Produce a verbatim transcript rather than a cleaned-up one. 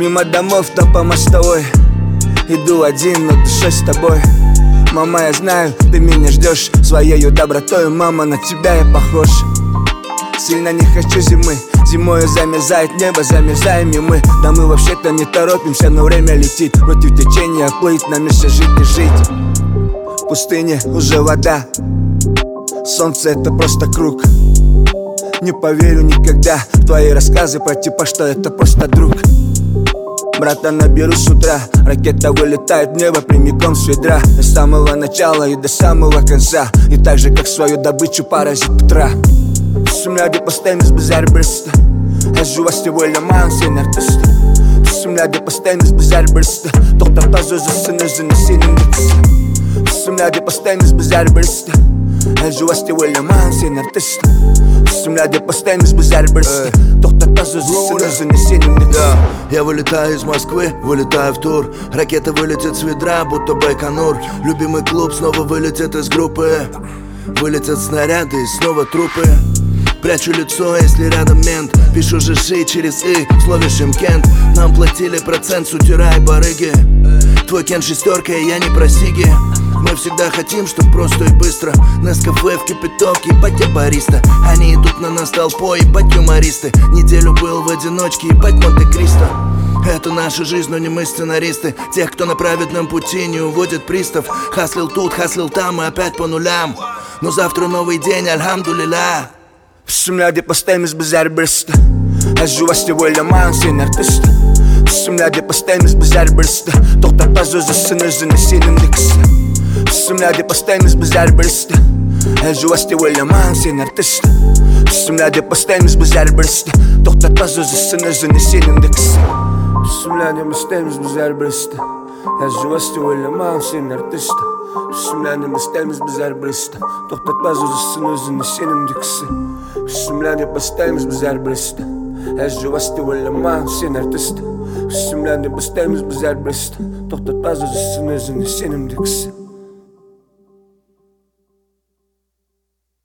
Мимо домов, то по мостовой иду один, но душой с тобой. Мама, я знаю, ты меня ждешь своею добротой. Мама, на тебя я похож. Сильно не хочу зимы. Зимою замерзает небо, замерзаем и мы. Да мы вообще-то не торопимся, но время летит. Против течения плыть, нам еще жить и жить. В пустыне уже вода. Солнце это просто круг. Не поверю никогда в твои рассказы про типа, что это просто друг. Брата наберу с утра. Ракета вылетает в небо прямиком с ведра. До самого начала и до самого конца. И так же, как свою добычу паразит утра. Sumlade på stämmes bizarre brister. Her juvaste vola man sin artist. Sumlade på stämmes bizarre brister. Doktor tazo zısın özünü senin dikisi. Sumlade på stämmes bizarre brister. Her juvaste vola man sin artist. Sumlade по stämmes bizarre brister. Doktor tazo zısın özünü senin dikisi. Я вылетаю из Москвы, вылетаю в тур. Ракета вылетит с ведра, будто Байконур. Любимый клуб снова вылетит из группы. Вылетят снаряды и снова трупы. Прячу лицо, если рядом мент. Пишу жиши через «и» в слове Шимкент. Нам платили процент с утюра и барыги. Твой кен шестерка, и я не про сиги. Мы всегда хотим, чтоб просто и быстро. Нескафе в кипяток, ебать я бариста. Они идут на нас толпой, ебать юмористы. Неделю был в одиночке, ебать Монте-Кристо. Это наша жизнь, но не мы сценаристы. Тех, кто на праведном пути, не уводит пристав. Хаслил тут, хаслил там и опять по нулям. Но завтра новый день, альхамдулилля. Sumlade på stämmes bizarre brister. Her juvaste vola man sin artist. Sumlade på stämmes bizarre brister. Doktor tazo zısın özünü senin dikisi. Sumlade på stämmes bizarre brister. Her juvaste vola man sin artist. Sumlade på stämmes bizarre brister. Doktor tazo zısın özünü senin dikisi. Sumlade på stämmes bizarre brister. Her juvaste vola man sin artist. Sumlade på stämmes bizarre brister. Doktor tazo zısın özünü senin dikisi. Sumlade på stämmes bizarre brister. Her juvaste vola man sin artist. Sumlade på stämmes bizarre brister. Doktor tazo zısın özünü senin dikisi.